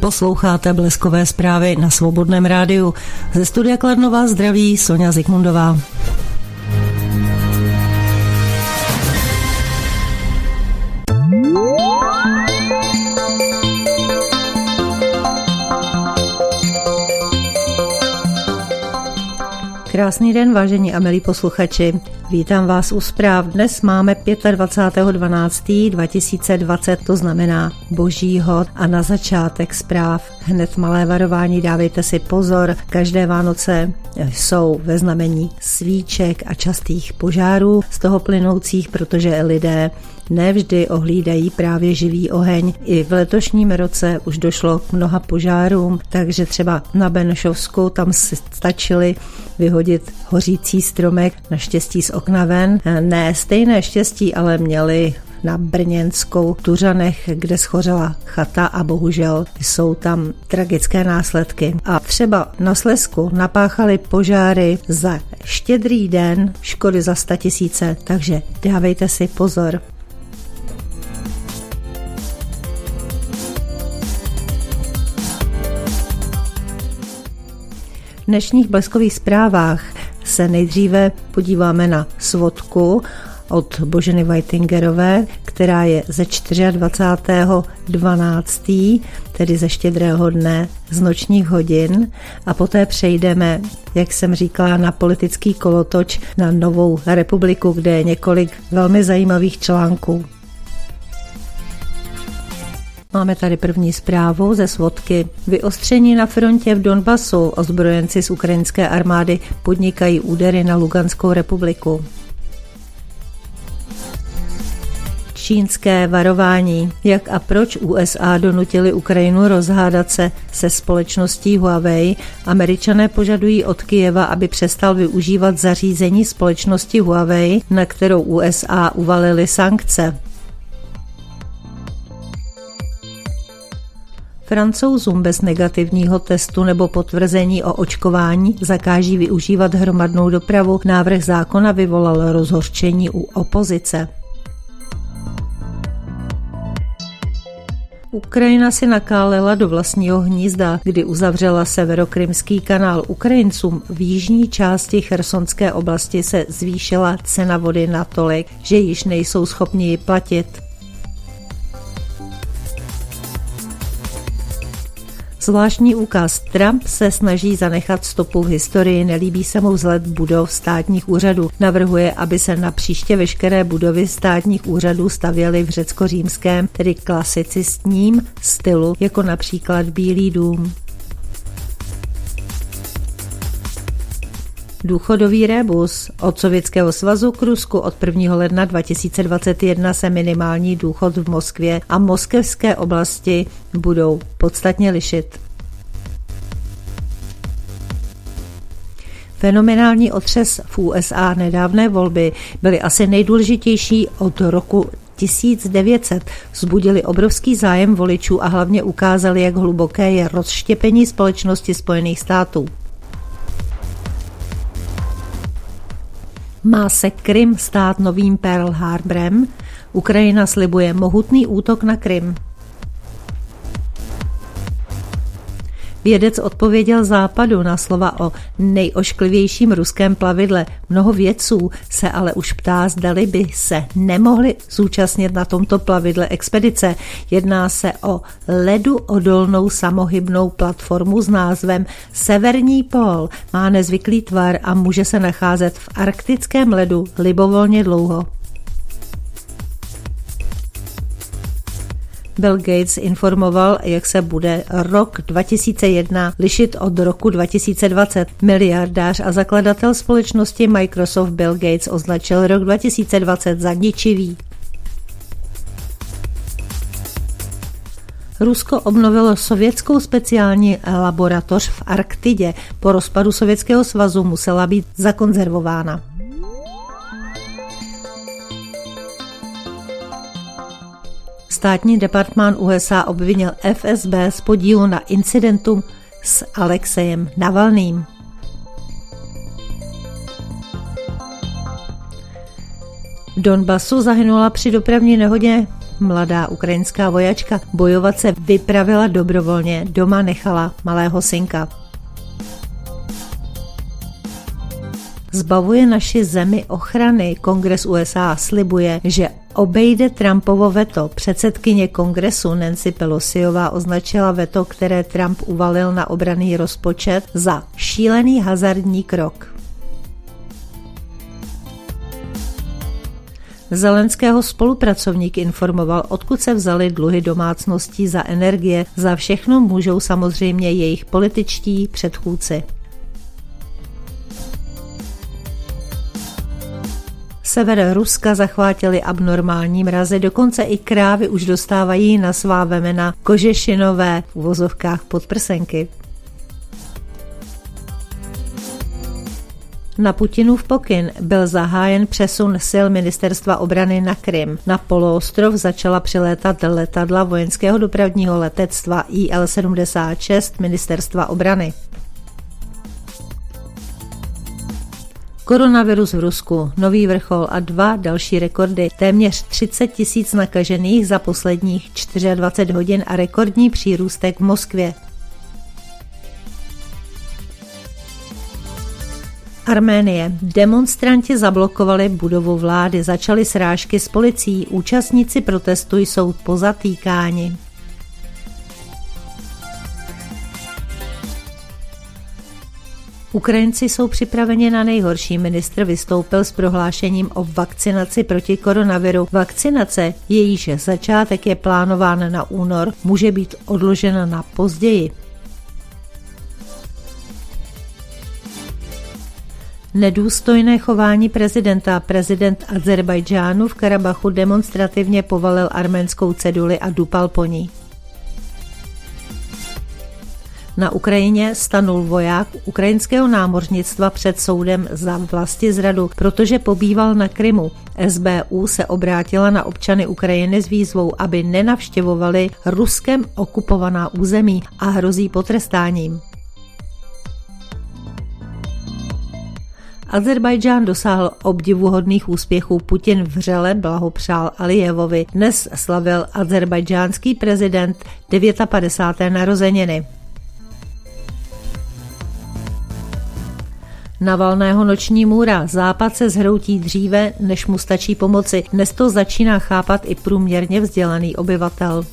Posloucháte Bleskové zprávy na Svobodném rádiu. Ze studia Kladno vás zdraví Sonja Zikmundová. Krásný den, vážení a milí posluchači. Vítám vás u zpráv. Dnes máme 25.12.2020, to znamená Božího, a na začátek zpráv hned malé varování, dávejte si pozor. Každé Vánoce jsou ve znamení svíček a častých požárů z toho plynoucích, protože lidé nevždy ohlídají právě živý oheň. I v letošním roce už došlo k mnoha požárům, takže třeba na Benešovsku tam stačili vyhodit hořící stromek, naštěstí z okna ven. Ne stejné štěstí, ale měli na Brněnskou Tuřanech, kde schořela chata a bohužel jsou tam tragické následky. A třeba na Slezsku napáchali požáry za Štědrý den, škody za 100 000, takže dávejte si pozor. V dnešních bleskových zprávách se nejdříve podíváme na svodku od Boženy Whitingerové, která je ze 24.12., tedy ze Štědrého dne z nočních hodin, a poté přejdeme, jak jsem říkala, na politický kolotoč na Novou republiku, kde je několik velmi zajímavých článků. Máme tady první zprávu ze svodky. Vyostření na frontě v Donbasu. Ozbrojenci z ukrajinské armády podnikají údery na Luganskou republiku. Čínské varování. Jak a proč USA donutili Ukrajinu rozhádat se společností Huawei? Američané požadují od Kyjeva, aby přestal využívat zařízení společnosti Huawei, na kterou USA uvalily sankce. Francouzům bez negativního testu nebo potvrzení o očkování zakáží využívat hromadnou dopravu. Návrh zákona vyvolal rozhořčení u opozice. Ukrajina si nakálela do vlastního hnízda, kdy uzavřela severokrymský kanál. Ukrajincům v jižní části Chersonské oblasti se zvýšila cena vody natolik, že již nejsou schopni ji platit. Zvláštní úkaz. Trump se snaží zanechat stopu v historii, nelíbí se mu vzhled budov státních úřadů. Navrhuje, aby se napříště veškeré budovy státních úřadů stavěly v řecko-římském, tedy klasicistním stylu, jako například Bílý dům. Důchodový rébus. Od Sovětského svazu k Rusku od 1. ledna 2021 se minimální důchod v Moskvě a moskevské oblasti budou podstatně lišit. Fenomenální otřes v USA. Nedávné volby byly asi nejdůležitější od roku 1900, vzbudili obrovský zájem voličů a hlavně ukázali, jak hluboké je rozštěpení společnosti Spojených států. Má se Krym stát novým Pearl Harborem? Ukrajina slibuje mohutný útok na Krym. Vědec odpověděl Západu na slova o nejošklivějším ruském plavidle. Mnoho vědců se ale už ptá, zdali by se nemohli zúčastnit na tomto plavidle expedice. Jedná se o ledu odolnou samohybnou platformu s názvem Severní pól. Má nezvyklý tvar a může se nacházet v arktickém ledu libovolně dlouho. Bill Gates informoval, jak se bude rok 2001 lišit od roku 2020. Miliardář a zakladatel společnosti Microsoft Bill Gates označil rok 2020 za ničivý. Rusko obnovilo sovětskou speciální laboratoř v Arktidě. Po rozpadu Sovětského svazu musela být zakonzervována. Státní departmán USA obvinil FSB z podílu na incidentu s Alexejem Navalným. V Donbasu zahynula při dopravní nehodě Mladá ukrajinská vojačka bojovat se vypravila dobrovolně, doma nechala malého synka. Zbavuje naši zemi ochrany. Kongres USA slibuje, že obejde Trumpovo veto. Předsedkyně kongresu Nancy Pelosiová označila veto, které Trump uvalil na obranný rozpočet, za šílený hazardní krok. Zelenského spolupracovník informoval, odkud se vzaly dluhy domácností za energie. Za všechno můžou samozřejmě jejich političtí předchůdci. Sever Ruska zachvátili abnormální mrazy, dokonce i krávy už dostávají na svá vemena kožešinové v uvozovkách podprsenky. Na Putinův pokyn byl zahájen přesun sil ministerstva obrany na Krym. Na poloostrov začala přilétat letadla vojenského dopravního letectva IL-76 ministerstva obrany. Koronavirus v Rusku, nový vrchol a 2 další rekordy, téměř 30 000 nakažených za posledních 24 hodin a rekordní přírůstek v Moskvě. Arménie. Demonstranti zablokovali budovu vlády, začaly srážky s policií, účastníci protestu jsou pozatýkáni. Ukrajinci jsou připraveni na nejhorší. Ministr vystoupil s prohlášením o vakcinaci proti koronaviru. Vakcinace, jejíž začátek je plánován na únor, může být odložena na později. Nedůstojné chování prezidenta. Prezident Azerbajdžánu v Karabachu demonstrativně povalil arménskou ceduli a dupal po ní. Na Ukrajině stanul voják ukrajinského námořnictva před soudem za vlastizradu, protože pobýval na Krymu. SBU se obrátila na občany Ukrajiny s výzvou, aby nenavštěvovali Ruskem okupovaná území a hrozí potrestáním. Azerbajdžán dosáhl obdivuhodných úspěchů. Putin vřele blahopřál Alijevovi. Dnes slavil azerbajdžánský prezident 59. narozeniny. Navalného noční můra. Západ se zhroutí dříve, než mu stačí pomoci. Dnes to začíná chápat i průměrně vzdělaný obyvatel.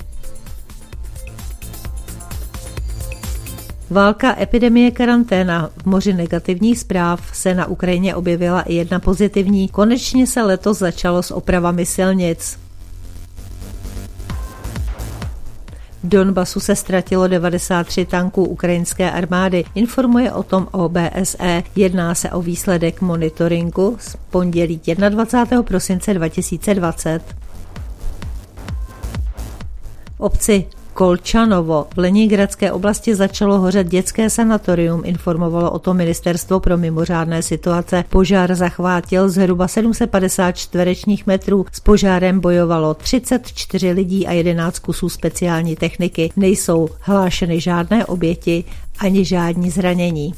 Válka, epidemie, karanténa. V moři negativních zpráv se na Ukrajině objevila i jedna pozitivní. Konečně se letos začalo s opravami silnic. V Donbasu se ztratilo 93 tanků ukrajinské armády. Informuje o tom OBSE. Jedná se o výsledek monitoringu z pondělí 21. prosince 2020. V obci Kolčanovo v Leningradské oblasti začalo hořet dětské sanatorium, informovalo o tom Ministerstvo pro mimořádné situace. Požár zachvátil zhruba 750 čtverečních metrů. S požárem bojovalo 34 lidí a 11 kusů speciální techniky. Nejsou hlášeny žádné oběti ani žádní zranění.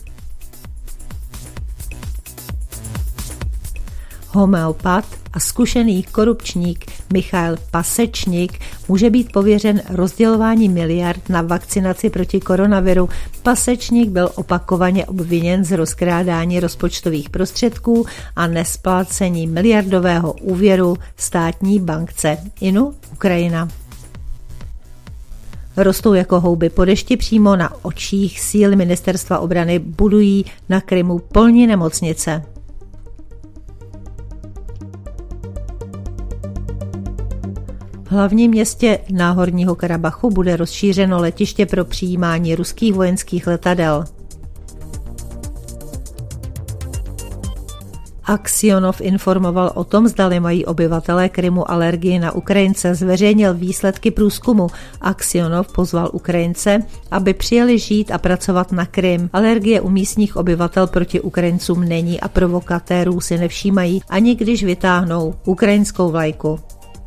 Homeopat a zkušený korupčník Michail Pasečník může být pověřen rozdělováním miliard na vakcinaci proti koronaviru. Pasečník byl opakovaně obviněn z rozkrádání rozpočtových prostředků a nesplácení miliardového úvěru státní bankce Inu Ukrajina. Rostou jako houby po dešti. Přímo na očích síl ministerstva obrany budují na Krymu polní nemocnice. V hlavním městě Náhorního Karabachu bude rozšířeno letiště pro přijímání ruských vojenských letadel. Aksionov informoval o tom, zdali mají obyvatelé Krymu alergii na Ukrajince, zveřejnil výsledky průzkumu. Aksionov pozval Ukrajince, aby přijeli žít a pracovat na Krym. Alergie u místních obyvatel proti Ukrajincům není a provokatérů si nevšímají, ani když vytáhnou ukrajinskou vlajku.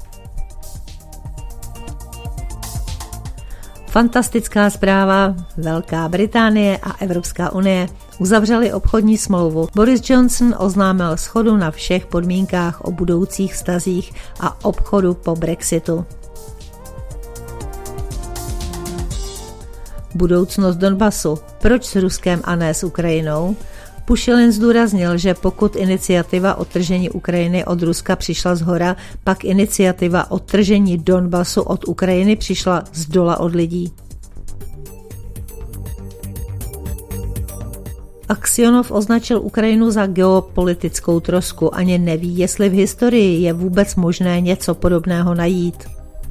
Fantastická zpráva, Velká Británie a Evropská unie uzavřeli obchodní smlouvu. Boris Johnson oznámil shodu na všech podmínkách o budoucích vztazích a obchodu po Brexitu. Budoucnost Donbasu. Proč s Ruskem a ne s Ukrajinou? Pušilin zdůraznil, že pokud iniciativa odtržení Ukrajiny od Ruska přišla zhora, pak iniciativa odtržení Donbasu od Ukrajiny přišla zdola od lidí. Aksionov označil Ukrajinu za geopolitickou trosku, ani neví, jestli v historii je vůbec možné něco podobného najít.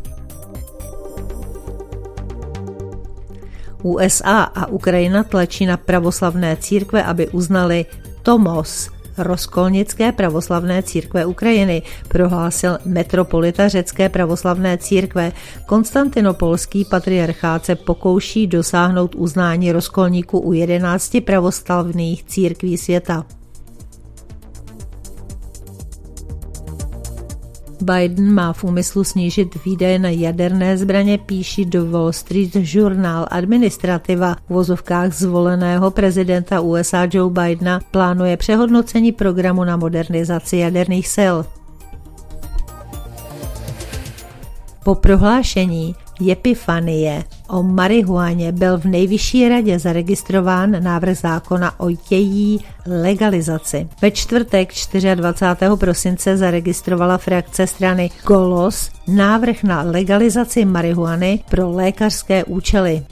USA a Ukrajina tlačí na pravoslavné církve, aby uznali Tomos, rozkolnické pravoslavné církve Ukrajiny, prohlásil metropolita řecké pravoslavné církve. Konstantinopolský patriarchát se pokouší dosáhnout uznání rozkolníků u 11 pravoslavných církví světa. Biden má v úmyslu snížit výdaje na jaderné zbraně, píší The Wall Street Journal. Administrativa v uvozovkách zvoleného prezidenta USA Joe Bidena plánuje přehodnocení programu na modernizaci jaderných sil. Po prohlášení Epifanie o marihuaně byl v Nejvyšší radě zaregistrován návrh zákona o její legalizaci. Ve čtvrtek 24. prosince zaregistrovala frakce strany Golos návrh na legalizaci marihuany pro lékařské účely.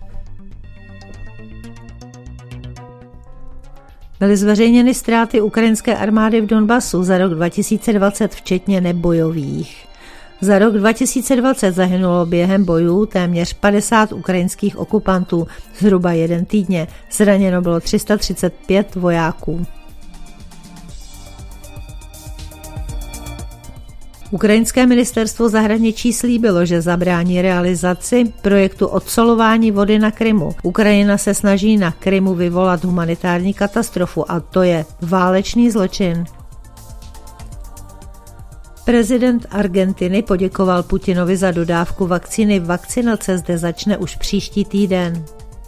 Byly zveřejněny ztráty ukrajinské armády v Donbasu za rok 2020, včetně nebojových. Za rok 2020 zahynulo během bojů téměř 50 ukrajinských okupantů, zhruba jeden týdně. Zraněno bylo 335 vojáků. Ukrajinské ministerstvo zahraničí slíbilo, že zabrání realizaci projektu odsolování vody na Krymu. Ukrajina se snaží na Krymu vyvolat humanitární katastrofu a to je válečný zločin. Prezident Argentiny poděkoval Putinovi za dodávku vakcíny. Vakcinace zde začne už příští týden.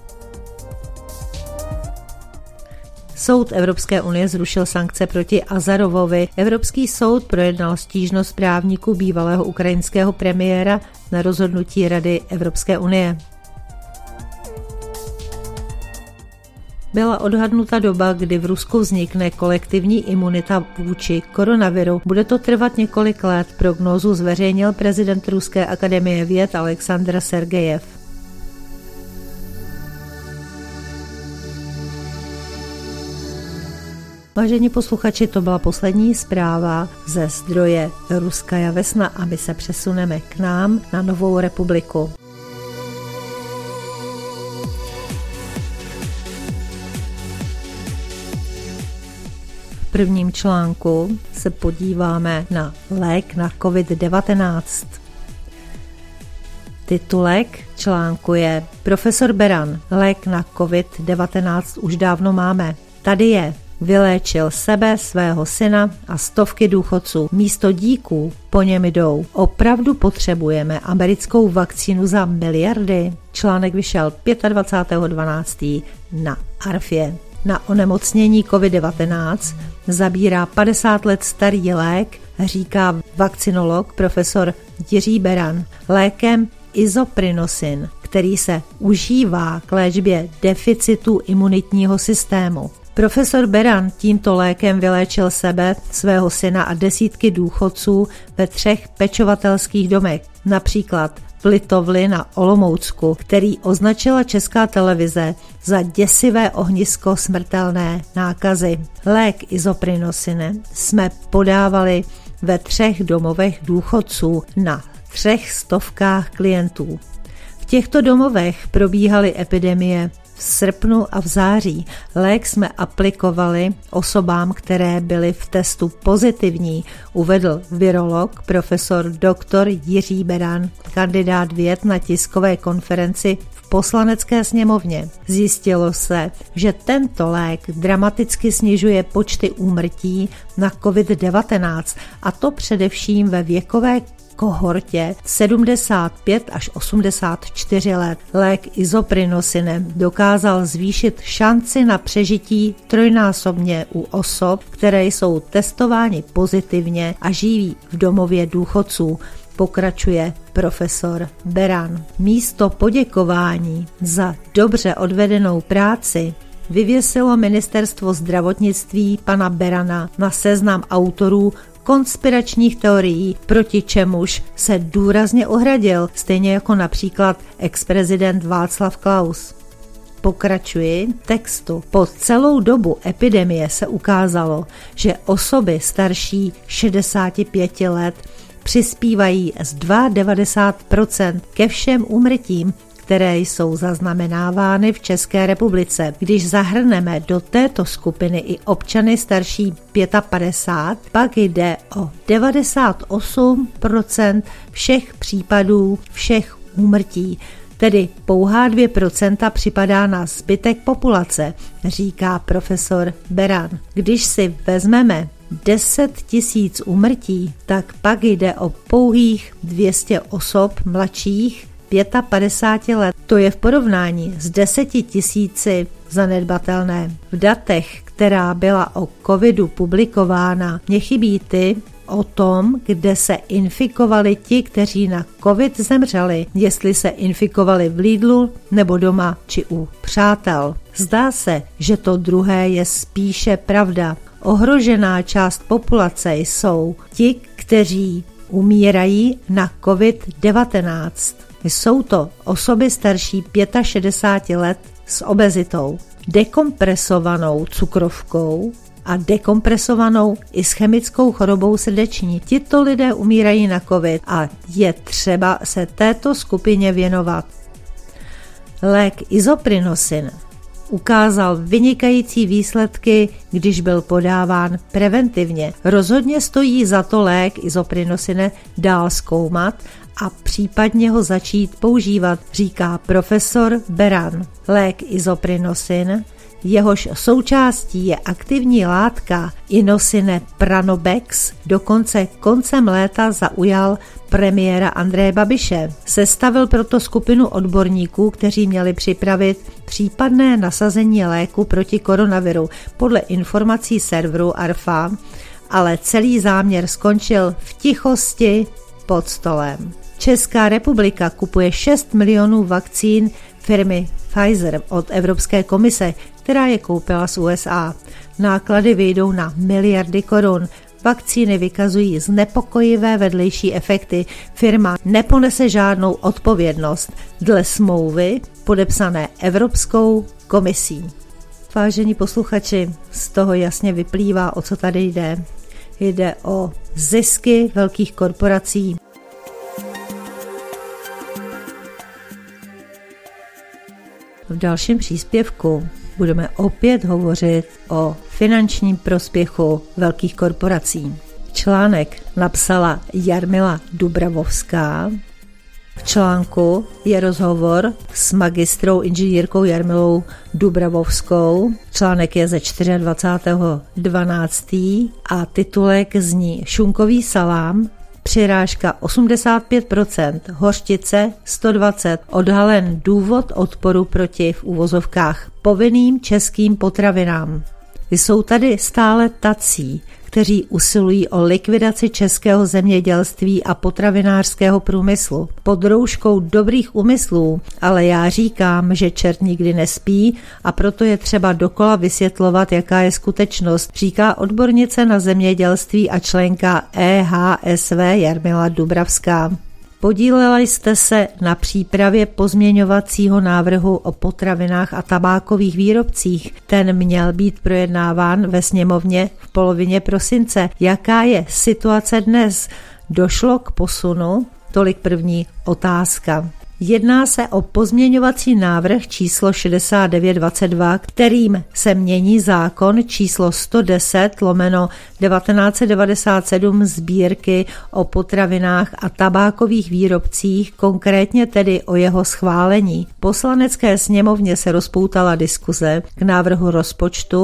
Soud Evropské unie zrušil sankce proti Azarovovi. Evropský soud projednal stížnost právníků bývalého ukrajinského premiéra na rozhodnutí Rady Evropské unie. Byla odhadnuta doba, kdy v Rusku vznikne kolektivní imunita vůči koronaviru. Bude to trvat několik let, prognózu zveřejnil prezident Ruské akademie věd Aleksandr Sergejev. Vážení posluchači, to byla poslední zpráva ze zdroje Ruskaja Vesna a my se přesuneme k nám na Novou republiku. V prvním článku se podíváme na lék na COVID-19. Titulek článku je Profesor Beran, lék na COVID-19 už dávno máme. Tady je. Vyléčil sebe, svého syna a stovky důchodců. Místo díků po něm jdou. Opravdu potřebujeme americkou vakcínu za miliardy? Článek vyšel 25.12. na Arfě. Na onemocnění COVID-19 zabírá 50 let starý lék, říká vakcinolog profesor Jiří Beran. Lékem isoprinosin, který se užívá k léčbě deficitu imunitního systému. Profesor Beran tímto lékem vyléčil sebe, svého syna a desítky důchodců ve 3 pečovatelských domech, například v Litovli na Olomoucku, který označila Česká televize za děsivé ohnisko smrtelné nákazy. Lék isoprinosine jsme podávali ve 3 domovech důchodců na 300 klientů. V těchto domovech probíhaly epidemie v srpnu a v září. Lék jsme aplikovali osobám, které byly v testu pozitivní, uvedl virolog profesor dr. Jiří Beran, kandidát věd na tiskové konferenci v Poslanecké sněmovně. Zjistilo se, že tento lék dramaticky snižuje počty úmrtí na COVID-19 a to především ve věkové kohortě 75 až 84 let. Lék isoprinosinem dokázal zvýšit šanci na přežití trojnásobně u osob, které jsou testováni pozitivně a žijí v domově důchodců. pokračuje profesor Beran. Místo poděkování za dobře odvedenou práci vyvěsilo ministerstvo zdravotnictví pana Berana na seznam autorů konspiračních teorií, proti čemuž se důrazně ohradil, stejně jako například ex-prezident Václav Klaus. Pokračuji textu. Po celou dobu epidemie se ukázalo, že osoby starší 65 let přispívají z 92% ke všem úmrtím, které jsou zaznamenávány v České republice. Když zahrneme do této skupiny i občany starší 55, pak jde o 98% všech případů, všech úmrtí. Tedy pouhá 2% připadá na zbytek populace, říká profesor Beran. Když si vezmeme 10 000 úmrtí, tak pak jde o pouhých 200 osob mladších 55 let. To je v porovnání s 10 000 zanedbatelné. V datech, která byla o covidu publikována, mě chybí ty o tom, kde se infikovali ti, kteří na covid zemřeli, jestli se infikovali v Lidlu nebo doma či u přátel. Zdá se, že to druhé je spíše pravda. Ohrožená část populace jsou ti, kteří umírají na COVID-19. Jsou to osoby starší 65 let s obezitou, dekompresovanou cukrovkou a dekompresovanou ischemickou chorobou srdeční. Tito lidé umírají na COVID a je třeba se této skupině věnovat. Lék Isoprinosin ukázal vynikající výsledky, když byl podáván preventivně. Rozhodně stojí za to lék Isoprinosine dál zkoumat a případně ho začít používat, říká profesor Beran. Lék Isoprinosin, jehož součástí je aktivní látka Inosine Pranobex, dokonce koncem léta zaujal premiéra Andreje Babiše. Sestavil proto skupinu odborníků, kteří měli připravit případné nasazení léku proti koronaviru podle informací serveru ARFA, ale celý záměr skončil v tichosti pod stolem. Česká republika kupuje 6 milionů vakcín firmy Pfizer od Evropské komise, která je koupila z USA. Náklady vyjdou na miliardy korun. Vakcíny vykazují znepokojivé vedlejší efekty. Firma neponese žádnou odpovědnost dle smlouvy podepsané Evropskou komisí. Vážení posluchači, z toho jasně vyplývá, o co tady jde. Jde o zisky velkých korporací. V dalším příspěvku budeme opět hovořit o finančním prospěchu velkých korporací. Článek napsala Jarmila Dubravovská. V článku je rozhovor s magistrou inženýrkou Jarmilou Dubravovskou. Článek je ze 24.12. a titulek zní Šunkový salám, přirážka 85%, hořčice 120%, odhalen důvod odporu proti v uvozovkách povinným českým potravinám. Jsou tady stále tací, kteří usilují o likvidaci českého zemědělství a potravinářského průmyslu. Pod rouškou dobrých úmyslů, ale já říkám, že čert nikdy nespí a proto je třeba dokola vysvětlovat, jaká je skutečnost, říká odbornice na zemědělství a členka EHSV Jarmila Dubravská. Podílela jste se na přípravě pozměňovacího návrhu o potravinách a tabákových výrobcích. Ten měl být projednáván ve sněmovně v polovině prosince. Jaká je situace dnes? Došlo k posunu? Tolik první otázka. Jedná se o pozměňovací návrh číslo 6922, kterým se mění zákon číslo 110/1997 Sbírky o potravinách a tabákových výrobcích, konkrétně tedy o jeho schválení. V Poslanecké sněmovně se rozpoutala diskuze k návrhu rozpočtu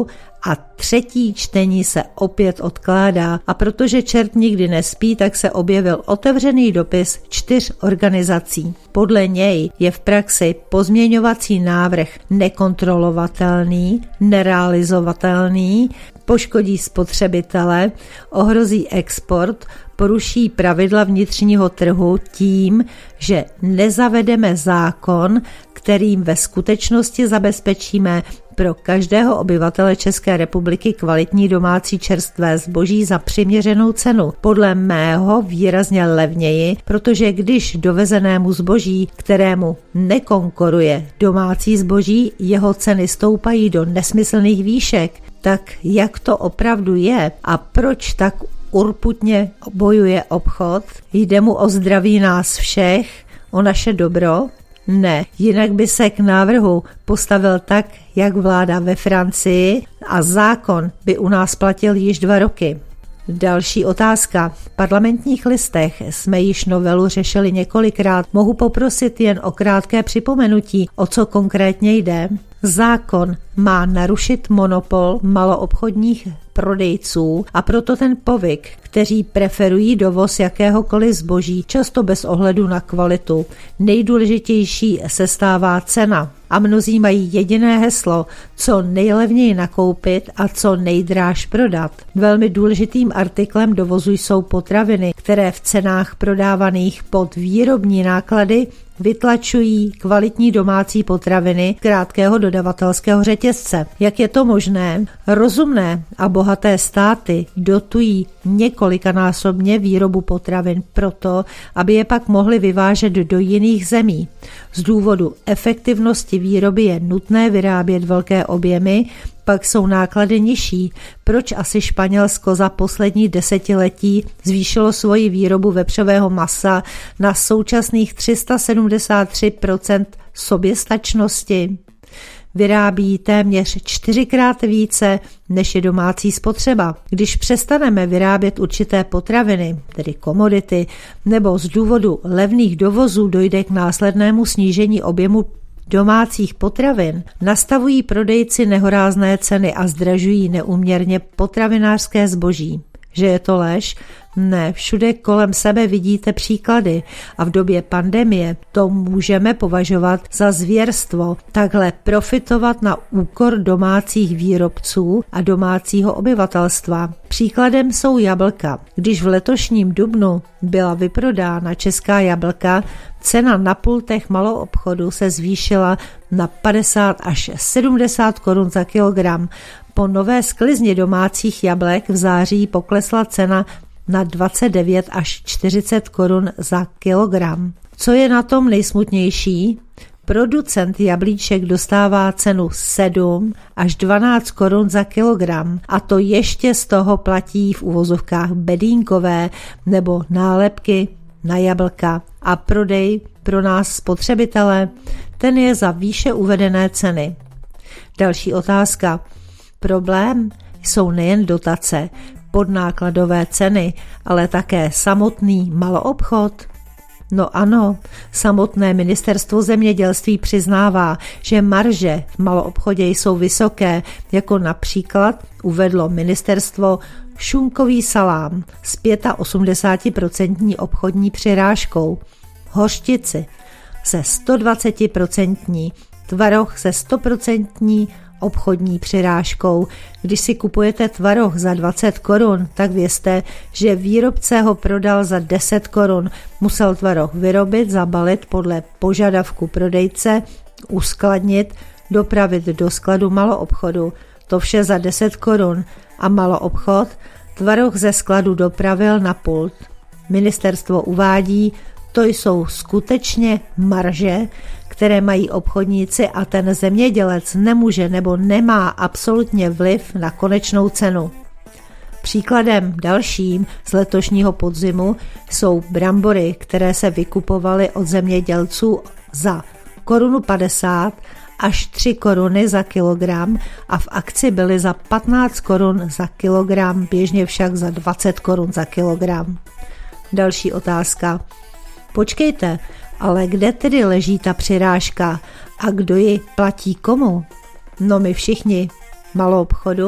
a třetí čtení se opět odkládá. A protože čert nikdy nespí, tak se objevil otevřený dopis 4 organizací. Podle něj je v praxi pozměňovací návrh nekontrolovatelný, nerealizovatelný, poškodí spotřebitele, ohrozí export, poruší pravidla vnitřního trhu tím, že nezavedeme zákon, kterým ve skutečnosti zabezpečíme pro každého obyvatele České republiky kvalitní domácí čerstvé zboží za přiměřenou cenu. Podle mého výrazně levněji, protože když dovezenému zboží, kterému nekonkuruje domácí zboží, jeho ceny stoupají do nesmyslných výšek, tak jak to opravdu je a proč tak urputně bojuje obchod? Jde mu o zdraví nás všech, o naše dobro? Ne, jinak by se k návrhu postavil tak, jak vláda ve Francii a zákon by u nás platil již 2 roky. Další otázka. V Parlamentních listech jsme již novelu řešili několikrát. Mohu poprosit jen o krátké připomenutí, o co konkrétně jde? Zákon má narušit monopol maloobchodních prodejců a proto ten povyk, kteří preferují dovoz jakéhokoliv zboží, často bez ohledu na kvalitu. Nejdůležitější se stává cena a mnozí mají jediné heslo, co nejlevněji nakoupit a co nejdráž prodat. Velmi důležitým artiklem dovozu jsou potraviny, které v cenách prodávaných pod výrobní náklady vytlačují kvalitní domácí potraviny krátkého dodavatelského řetězce. Jak je to možné? Rozumné a bohaté státy dotují několikanásobně výrobu potravin proto, aby je pak mohly vyvážet do jiných zemí. Z důvodu efektivnosti výroby je nutné vyrábět velké objemy, pak jsou náklady nižší. Proč asi Španělsko za poslední desetiletí zvýšilo svoji výrobu vepřového masa na současných 373% soběstačnosti? Vyrábí téměř 4krát více, než je domácí spotřeba. Když přestaneme vyrábět určité potraviny, tedy komodity, nebo z důvodu levných dovozů dojde k následnému snížení objemu domácích potravin, nastavují prodejci nehorázné ceny a zdražují neúměrně potravinářské zboží. Že je to lež? Ne, všude kolem sebe vidíte příklady a v době pandemie to můžeme považovat za zvěrstvo, takhle profitovat na úkor domácích výrobců a domácího obyvatelstva. Příkladem jsou jablka. Když v letošním dubnu byla vyprodána česká jablka, cena na pultech maloobchodu se zvýšila na 50 až 70 korun za kilogram. Po nové sklizni domácích jablek v září poklesla cena na 29 až 40 korun za kilogram. Co je na tom nejsmutnější? Producent jablíček dostává cenu 7 až 12 korun za kilogram a to ještě z toho platí v uvozovkách bedínkové nebo nálepky na jablka a prodej pro nás spotřebitele, ten je za výše uvedené ceny. Další otázka. Problém jsou nejen dotace, podnákladové ceny, ale také samotný maloobchod. No ano, samotné ministerstvo zemědělství přiznává, že marže v maloobchodě jsou vysoké, jako například uvedlo ministerstvo šunkový salám s 85% obchodní přirážkou, hořčici se 120%, tvaroh se 100% obchodní přirážkou. Když si kupujete tvaroh za 20 korun, tak vězte, že výrobce ho prodal za 10 korun. Musel tvaroh vyrobit, zabalit podle požadavku prodejce, uskladnit, dopravit do skladu maloobchodu. To vše za 10 korun a maloobchod tvaroh ze skladu dopravil na pult. Ministerstvo uvádí, to jsou skutečně marže, které mají obchodníci a ten zemědělec nemůže nebo nemá absolutně vliv na konečnou cenu. Příkladem dalším z letošního podzimu jsou brambory, které se vykupovaly od zemědělců za 1,50 až 3 koruny za kilogram a v akci byly za 15 korun za kilogram, běžně však za 20 korun za kilogram. Další otázka. Počkejte, ale kde tedy leží ta přirážka a kdo ji platí komu? No my všichni, maloobchodu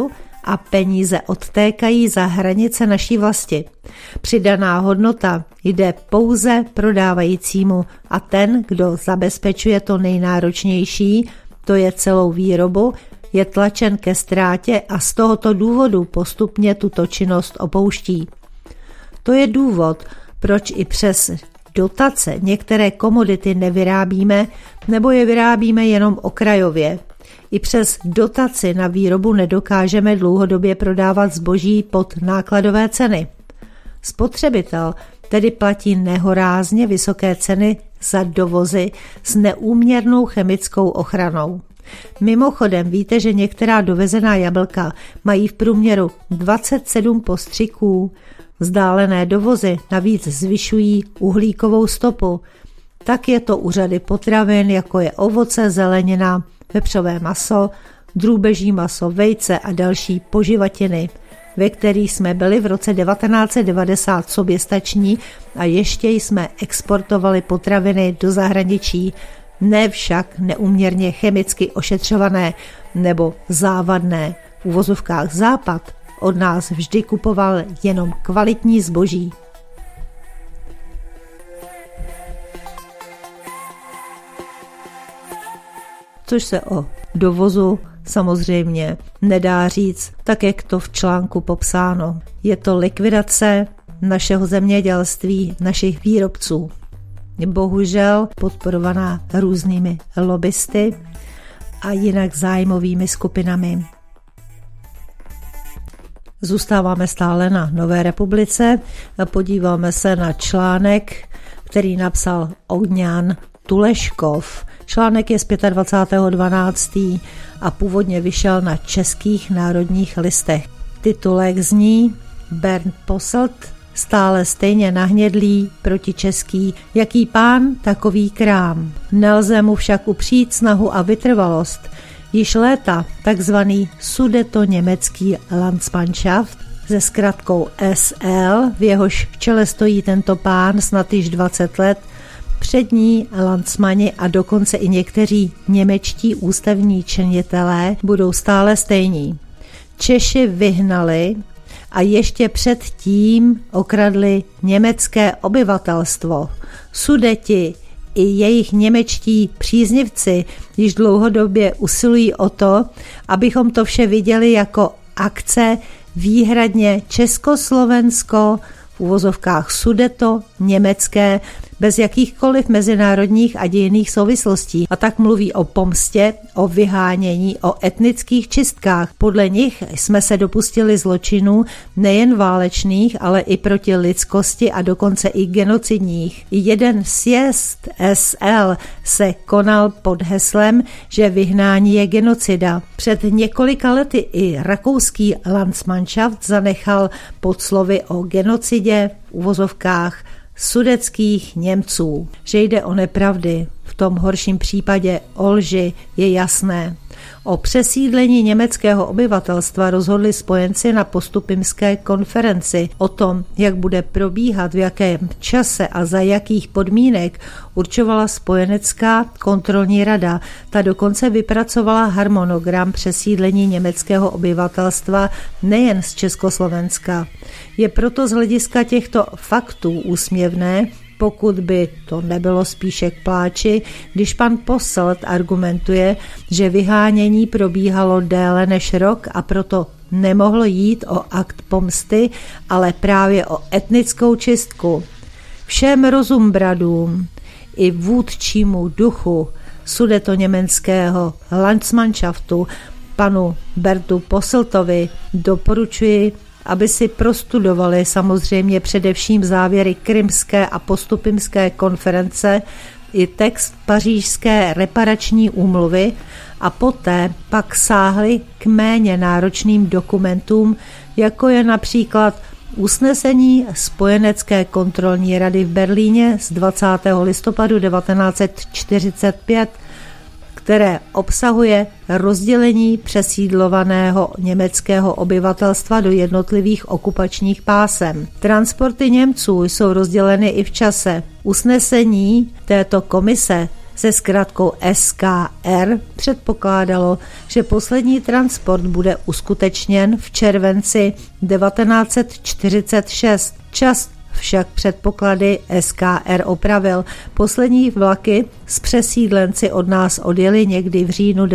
a peníze odtékají za hranice naší vlasti. Přidaná hodnota jde pouze prodávajícímu a ten, kdo zabezpečuje to nejnáročnější, to je celou výrobu, je tlačen ke ztrátě a z tohoto důvodu postupně tuto činnost opouští. To je důvod, proč i přes dotace některé komodity nevyrábíme nebo je vyrábíme jenom okrajově. I přes dotaci na výrobu nedokážeme dlouhodobě prodávat zboží pod nákladové ceny. Spotřebitel tedy platí nehorázně vysoké ceny za dovozy s neúměrnou chemickou ochranou. Mimochodem víte, že některá dovezená jablka mají v průměru 27 postřiků. Vzdálené dovozy navíc zvyšují uhlíkovou stopu. Tak je to u řady potravin, jako je ovoce, zelenina, vepřové maso, drůbeží maso, vejce a další poživatiny, ve kterých jsme byli v roce 1990 soběstační a ještě jsme exportovali potraviny do zahraničí, ne však neúměrně chemicky ošetřované nebo závadné. V uvozovkách Západ od nás vždy kupoval jenom kvalitní zboží. Což se o dovozu samozřejmě nedá říct, tak jak to v článku popsáno. Je to likvidace našeho zemědělství, našich výrobců. Bohužel podporovaná různými lobbysty a jinak zájmovými skupinami. Zůstáváme stále na Nové republice a podíváme se na článek, který napsal Ogňan Tuleškov. Článek je z 25.12. a původně vyšel na Českých národních listech. Titulek zní Bernd Posselt stále stejně nahnědlý, protičeský, jaký pán, takový krám. Nelze mu však upřít snahu a vytrvalost. Již léta takzvaný sudetoněmecký Landsmannschaft se zkratkou SL, v jehož čele stojí tento pán snad již 20 let, přední landsmani a dokonce i někteří němečtí ústavní činitelé budou stále stejní. Češi vyhnali a ještě předtím okradli německé obyvatelstvo. Sudeti i jejich němečtí příznivci již dlouhodobě usilují o to, abychom to vše viděli jako akce výhradně československo, v uvozovkách sudeto, německé, bez jakýchkoliv mezinárodních a dějinných souvislostí. A tak mluví o pomstě, o vyhánění, o etnických čistkách. Podle nich jsme se dopustili zločinů nejen válečných, ale i proti lidskosti a dokonce i genocidních. Jeden sjezd SL se konal pod heslem, že vyhnání je genocida. Před několika lety i rakouský Landsmannschaft zanechal podslovy o genocidě v uvozovkách sudeckých Němců. Že jde o nepravdy, v tom horším případě o lži, je jasné. O přesídlení německého obyvatelstva rozhodli spojenci na Postupimské konferenci. O tom, jak bude probíhat, v jakém čase a za jakých podmínek, určovala spojenecká kontrolní rada. Ta dokonce vypracovala harmonogram přesídlení německého obyvatelstva nejen z Československa. Je proto z hlediska těchto faktů úsměvné, pokud by to nebylo spíše k pláči, když pan Posselt argumentuje, že vyhánění probíhalo déle než rok a proto nemohlo jít o akt pomsty, ale právě o etnickou čistku. Všem rozumbradům i vůdčímu duchu sudetoněmeckého Landsmannschaftu panu Bertu Posseltovi doporučuji, aby si prostudovali samozřejmě především závěry Krymské a Postupimské konference i text Pařížské reparační úmluvy a poté pak sáhli k méně náročným dokumentům, jako je například usnesení Spojenecké kontrolní rady v Berlíně z 20. listopadu 1945, které obsahuje rozdělení přesídlovaného německého obyvatelstva do jednotlivých okupačních pásem. Transporty Němců jsou rozděleny i v čase. Usnesení této komise se zkratkou SKR předpokládalo, že poslední transport bude uskutečněn v červenci 1946. Čas však předpoklady SKR opravil. Poslední vlaky s přesídlenci od nás odjeli někdy v říjnu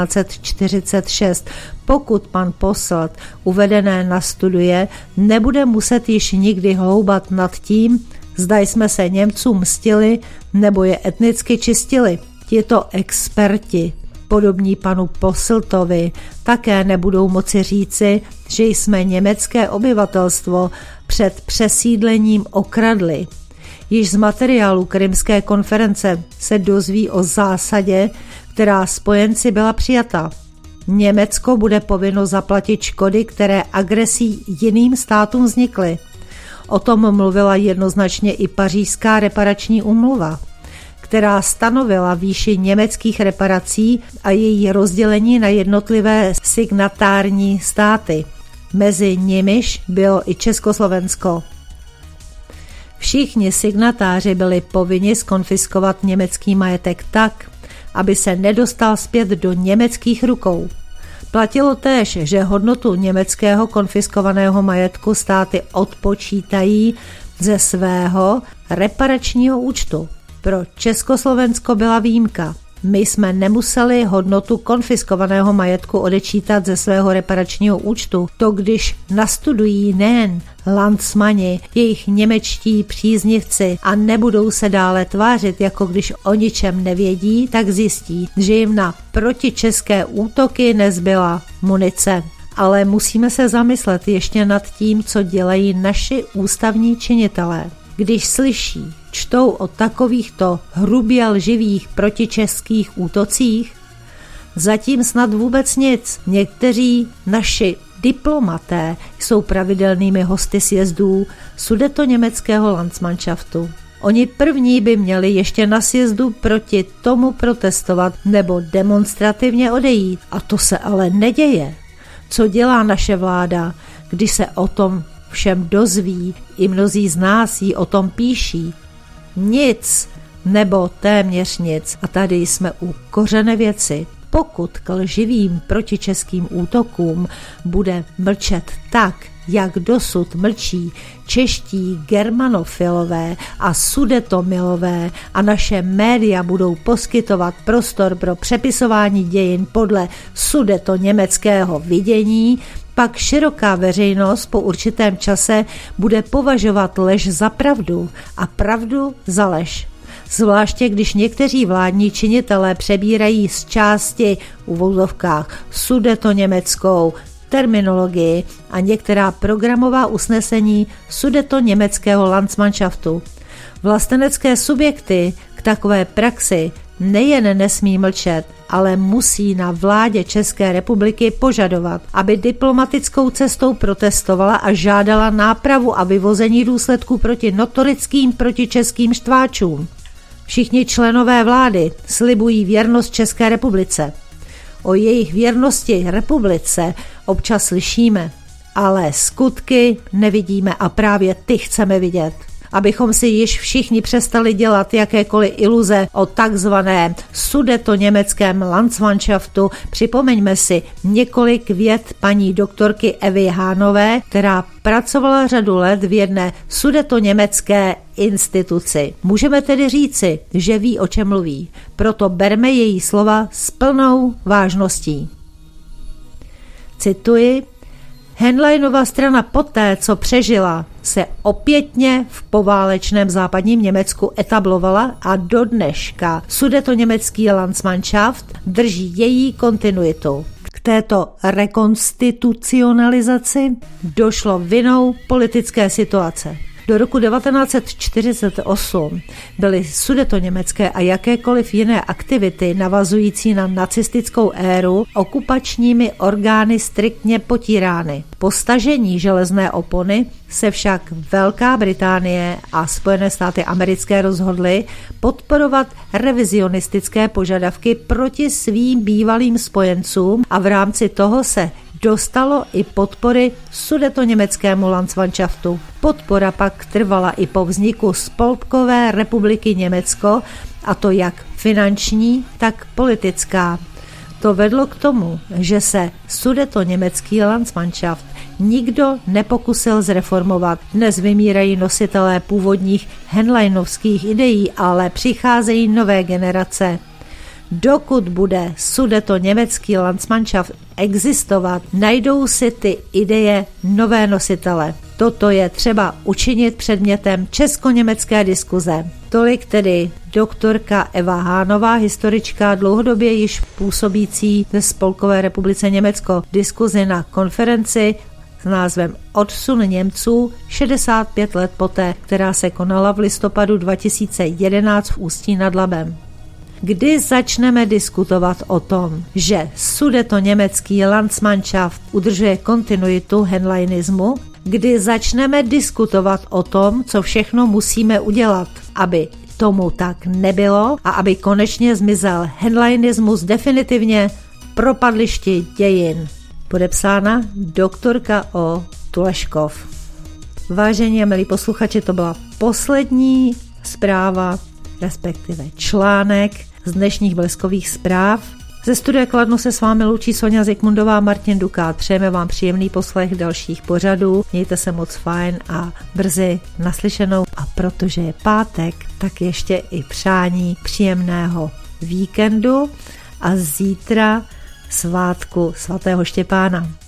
1946. Pokud pan Posselt uvedené nastuduje, nebude muset již nikdy hloubat nad tím, zda jsme se Němcům mstili nebo je etnicky čistili. Tito experti, podobní panu Posseltovi, také nebudou moci říci, že jsme německé obyvatelstvo před přesídlením okradli. Již z materiálu Krymské konference se dozví o zásadě, která spojenci byla přijata. Německo bude povinno zaplatit škody, které agresí jiným státům vznikly. O tom mluvila jednoznačně i Pařížská reparační úmluva, která stanovila výši německých reparací a její rozdělení na jednotlivé signatární státy. Mezi nimiž bylo i Československo. Všichni signatáři byli povinni zkonfiskovat německý majetek tak, aby se nedostal zpět do německých rukou. Platilo též, že hodnotu německého konfiskovaného majetku státy odpočítají ze svého reparačního účtu. Pro Československo byla výjimka. My jsme nemuseli hodnotu konfiskovaného majetku odečítat ze svého reparačního účtu. To, když nastudují nejen landsmani, jejich němečtí příznivci a nebudou se dále tvářit, jako když o ničem nevědí, tak zjistí, že jim na protičeské útoky nezbyla munice. Ale musíme se zamyslet ještě nad tím, co dělají naši ústavní činitelé. Když slyší, čtou o takovýchto hrubě lživých protičeských útocích, zatím snad vůbec nic. Někteří naši diplomaté jsou pravidelnými hosty sjezdů Sudetoněmeckého Landsmannschaftu. Oni první by měli ještě na sjezdu proti tomu protestovat nebo demonstrativně odejít. A to se ale neděje. Co dělá naše vláda, když se o tom všem dozví, i mnozí z nás jí o tom píší? Nic, nebo téměř nic. A tady jsme u kořene věci. Pokud k lživým protičeským útokům bude mlčet tak, jak dosud mlčí čeští germanofilové a sudetomilové a naše média budou poskytovat prostor pro přepisování dějin podle sudetoněmeckého vidění, pak široká veřejnost po určitém čase bude považovat lež za pravdu a pravdu za lež. Zvláště když někteří vládní činitelé přebírají z části v uvozovkách sudetoněmeckou terminologii a některá programová usnesení Sudetoněmeckého Landsmannschaftu. Vlastenecké subjekty k takové praxi nejen nesmí mlčet, ale musí na vládě České republiky požadovat, aby diplomatickou cestou protestovala a žádala nápravu a vyvození důsledků proti notorickým protičeským štváčům. Všichni členové vlády slibují věrnost České republice. O jejich věrnosti republice občas slyšíme, ale skutky nevidíme a právě ty chceme vidět. Abychom si již všichni přestali dělat jakékoliv iluze o takzvané sudetoněmeckém Landsmannschaftu, připomeňme si několik vět paní doktorky Evy Hánové, která pracovala řadu let v jedné sudetoněmecké instituci. Můžeme tedy říci, že ví, o čem mluví, proto berme její slova s plnou vážností. Cituji: Henleinova strana poté, co přežila, se opětně v poválečném západním Německu etablovala a do dneška sudetoněmecký Landsmannschaft drží její kontinuitu. K této rekonstitucionalizaci došlo vinou politické situace. Do roku 1948 byly sudetoněmecké a jakékoliv jiné aktivity navazující na nacistickou éru okupačními orgány striktně potírány. Po stažení železné opony se však Velká Británie a Spojené státy americké rozhodly podporovat revizionistické požadavky proti svým bývalým spojencům a v rámci toho se dostalo i podpory sudetoněmeckému Landsmannschaftu. Podpora pak trvala i po vzniku Spolkové republiky Německo a to jak finanční, tak politická. To vedlo k tomu, že se sudetoněmecký Landsmannschaft nikdo nepokusil zreformovat. Dnes vymírají nositelé původních henleinovských ideí, ale přicházejí nové generace. Dokud bude sudetoněmecký Landsmannschaft existovat, najdou si ty ideje nové nositele. Toto je třeba učinit předmětem česko-německé diskuze. Tolik tedy doktorka Eva Hánová, historička dlouhodobě již působící ve Spolkové republice Německo, diskuzi na konferenci s názvem Odsun Němců 65 let poté, která se konala v listopadu 2011 v Ústí nad Labem. Kdy začneme diskutovat o tom, že sudetoněmecký Landsmannschaft udržuje kontinuitu henleinismu, kdy začneme diskutovat o tom, co všechno musíme udělat, aby tomu tak nebylo a aby konečně zmizel henleinismus definitivně v propadlišti dějin. Podepsána doktorka O. Tuleškov. Vážení a milí posluchači, to byla poslední zpráva, respektive článek z dnešních Bleskových zpráv. Ze studia Kladno se s vámi loučí Sonja Zikmundová a Martin Dukát. Přejeme vám příjemný poslech dalších pořadů. Mějte se moc fajn a brzy naslyšenou. A protože je pátek, tak ještě i přání příjemného víkendu a zítra svátku svatého Štěpána.